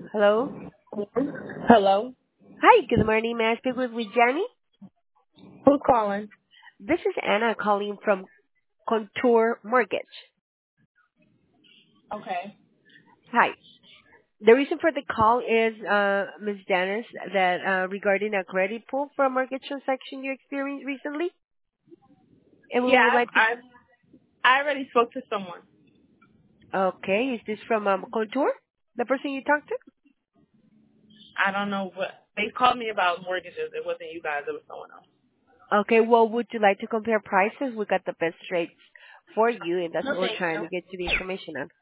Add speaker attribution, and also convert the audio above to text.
Speaker 1: Hello.
Speaker 2: Hello.
Speaker 1: Hi, good morning. May I speak with Jenny?
Speaker 2: Who's calling?
Speaker 1: This is Anna calling from Contour Mortgage.
Speaker 2: Okay.
Speaker 1: Hi. The reason for the call is, Ms. Dennis, that regarding a credit pull for a mortgage transaction you experienced recently, and we
Speaker 2: Yeah,
Speaker 1: would like to.
Speaker 2: I already spoke to someone.
Speaker 1: Okay, is this from Contour, the person you talked to?
Speaker 2: I don't know what they called me about mortgages. It wasn't you guys. It was someone else.
Speaker 1: Okay, well, would you like to compare prices? We got the best rates for you, and that's
Speaker 2: No,
Speaker 1: what we're
Speaker 2: thank
Speaker 1: trying
Speaker 2: you.
Speaker 1: to get you the information on.